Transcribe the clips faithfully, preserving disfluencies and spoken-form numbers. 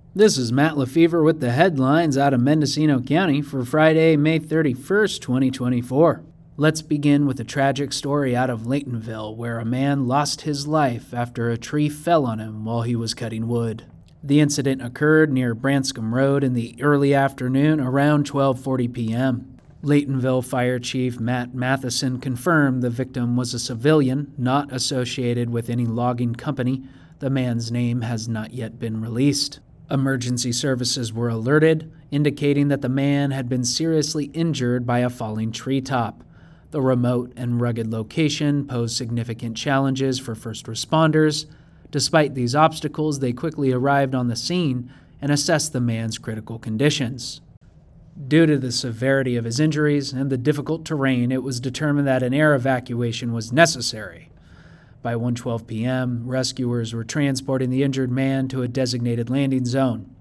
This is Matt Lefevre with the headlines out of Mendocino County for Friday, May thirty-first, twenty twenty-four. Let's begin with a tragic story out of Laytonville, where a man lost his life after a tree fell on him while he was cutting wood. The incident occurred near Branscombe Road in the early afternoon around twelve forty p.m. Laytonville Fire Chief Matt Matheson confirmed the victim was a civilian not associated with any logging company. The man's name has not yet been released. Emergency services were alerted, indicating that the man had been seriously injured by a falling treetop. The remote and rugged location posed significant challenges for first responders. Despite these obstacles, they quickly arrived on the scene and assessed the man's critical conditions. Due to the severity of his injuries and the difficult terrain, it was determined that an air evacuation was necessary. By one twelve p.m., rescuers were transporting the injured man to a designated landing zone.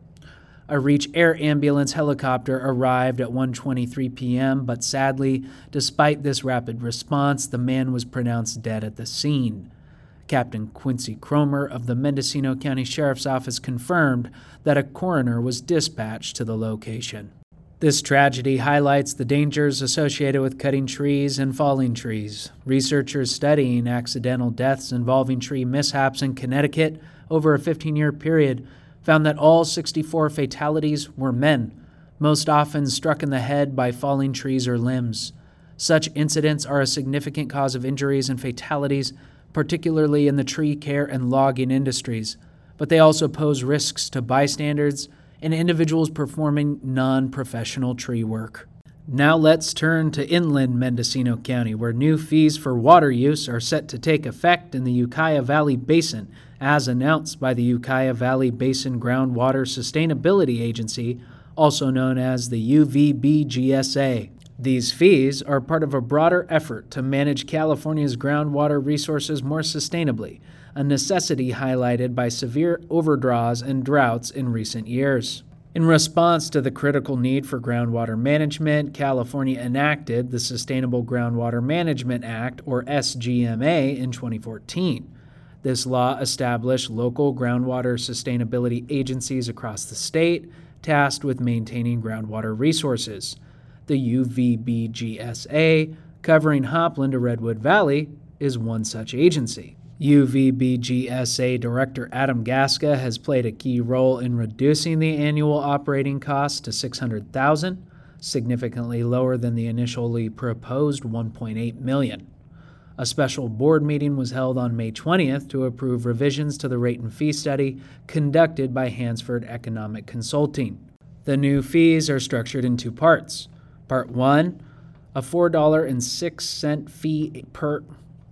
A Reach Air Ambulance helicopter arrived at one twenty-three p.m., but sadly, despite this rapid response, the man was pronounced dead at the scene. Captain Quincy Cromer of the Mendocino County Sheriff's Office confirmed that a coroner was dispatched to the location. This tragedy highlights the dangers associated with cutting trees and falling trees. Researchers studying accidental deaths involving tree mishaps in Connecticut over a fifteen-year period found that all sixty-four fatalities were men, most often struck in the head by falling trees or limbs. Such incidents are a significant cause of injuries and fatalities, particularly in the tree care and logging industries, but they also pose risks to bystanders and individuals performing non-professional tree work. Now let's turn to inland Mendocino County, where new fees for water use are set to take effect in the Ukiah Valley Basin, as announced by the Ukiah Valley Basin Groundwater Sustainability Agency, also known as the U V B G S A. These fees are part of a broader effort to manage California's groundwater resources more sustainably, a necessity highlighted by severe overdraws and droughts in recent years. In response to the critical need for groundwater management, California enacted the Sustainable Groundwater Management Act, or S G M A, in twenty fourteen. This law established local groundwater sustainability agencies across the state, tasked with maintaining groundwater resources. The U V B G S A, covering Hopland to Redwood Valley, is one such agency. U V B G S A Director Adam Gaska has played a key role in reducing the annual operating cost to six hundred thousand dollars, significantly lower than the initially proposed one point eight million dollars. A special board meeting was held on May twentieth to approve revisions to the rate and fee study conducted by Hansford Economic Consulting. The new fees are structured in two parts. Part one, a four dollars and six cents fee per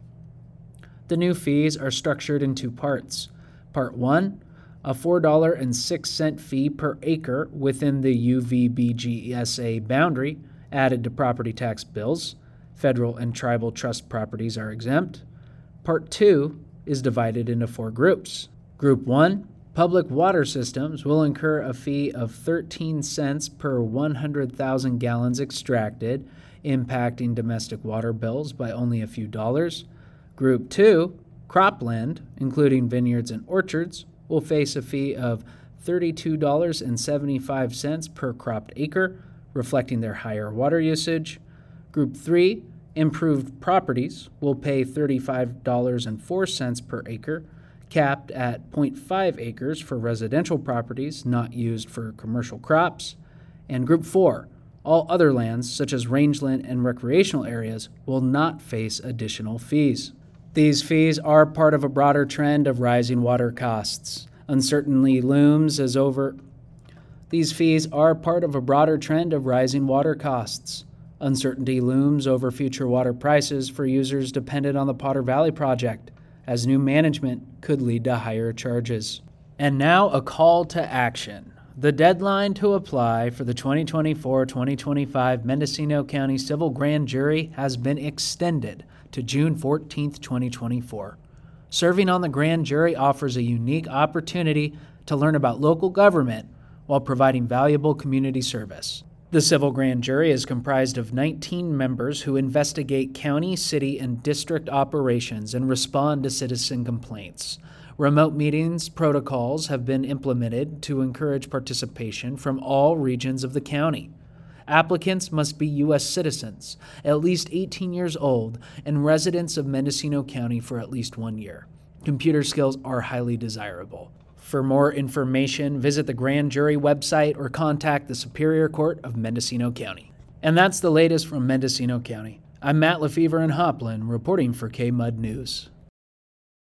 The new fees are structured in two parts. Part one, a four dollars and six cents fee per acre within the U V B G S A boundary added to property tax bills. Federal and tribal trust properties are exempt. Part two is divided into four groups. Group one, public water systems will incur a fee of thirteen cents per one hundred thousand gallons extracted, impacting domestic water bills by only a few dollars. Group two, cropland, including vineyards and orchards, will face a fee of thirty-two dollars and seventy-five cents per cropped acre, reflecting their higher water usage. Group three, improved properties, will pay thirty-five dollars and four cents per acre, capped at zero point five acres for residential properties not used for commercial crops. And Group four, all other lands, such as rangeland and recreational areas, will not face additional fees. These fees are part of a broader trend of rising water costs. Uncertainty looms as over These fees are part of a broader trend of rising water costs. Uncertainty looms over future water prices for users dependent on the Potter Valley project, as new management could lead to higher charges. And now a call to action. The deadline to apply for the twenty twenty-four twenty twenty-five Mendocino County Civil Grand Jury has been extended to June fourteenth, twenty twenty-four. Serving on the grand jury offers a unique opportunity to learn about local government while providing valuable community service. The Civil Grand Jury is comprised of nineteen members who investigate county, city, and district operations and respond to citizen complaints. Remote meetings protocols have been implemented to encourage participation from all regions of the county. Applicants must be U S citizens, at least eighteen years old, and residents of Mendocino County for at least one year. Computer skills are highly desirable. For more information, visit the grand jury website or contact the Superior Court of Mendocino County. And that's the latest from Mendocino County. I'm Matt Lefevre in Hopland, reporting for K-Mud News.